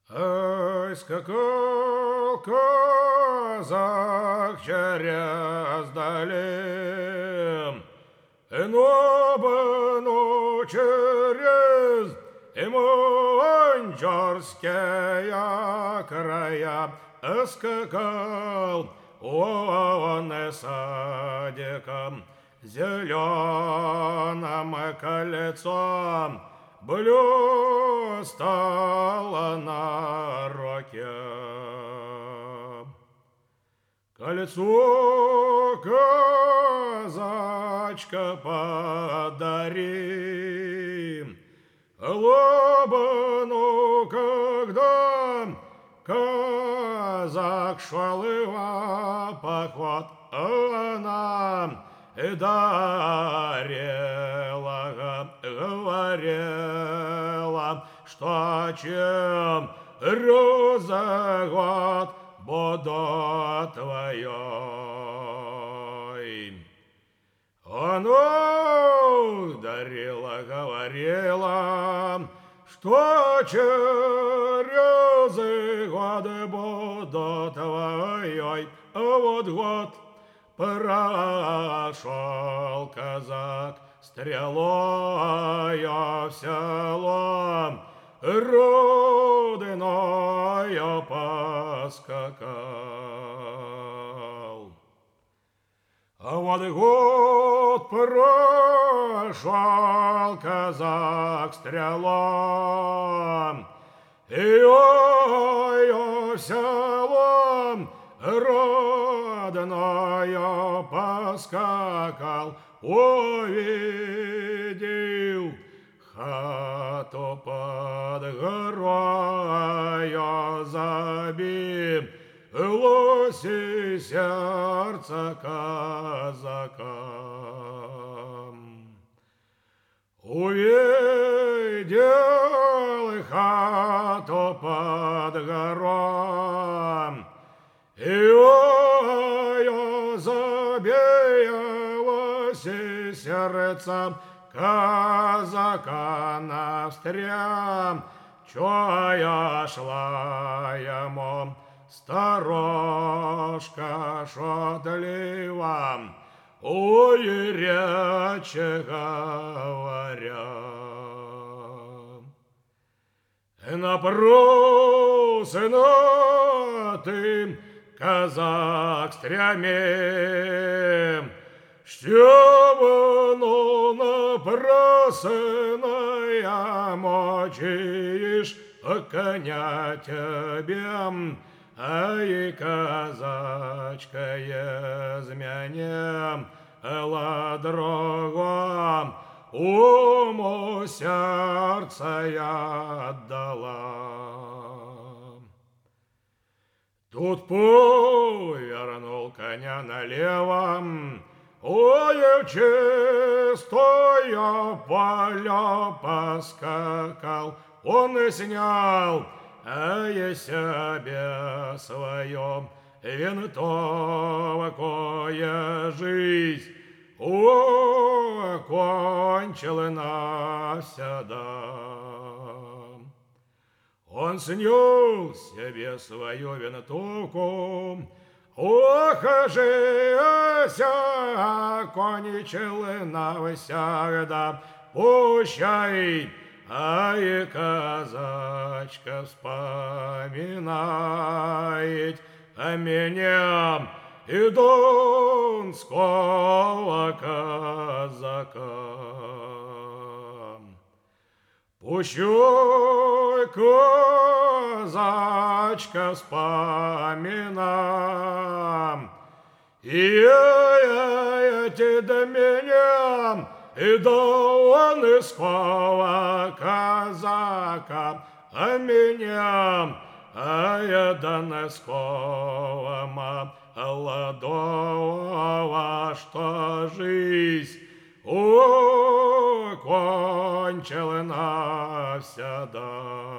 Ай, скакал казак через долину, но через Мончарские края скакал он садиком зеленым кольцом блистало на руке. Кольцо казачка подари, лобану, когда казак шел в поход, она дарила, говорила, что чем разгод буду твоей. Она дарила, говорила, что через год буду твоей. Вот год прошел казак стрелою в село, родною поскакал. А вот год прошел казак стрелом, и ой, селом родною поскакал, увидел хату под горою, забилось и сердце казакам. Увидел хату под горой, и ой, забилось и сердце казака навстречу, чая шла ему сторожка шотлива, ой, речи говоря. Напросна ты, казак стрямим, что напрасно мочишь коня тебе, ай, казачка, изменим другом, уму сердце я отдала. Тут повернул коня налево, ой, в чистое поле поскакал, он и снял, ай, себе свое винтовое жизнь окончил навсегда. Он снял себе свою винтовку, ох, жися, окончил навсегда. Пущай, ай, казачка, вспоминает меня и донского казака. Пущай, казачка, вспоминам, и эти до меня, и до донского казака, а меня, а я донского молодого, что жизнь окончил навсегда.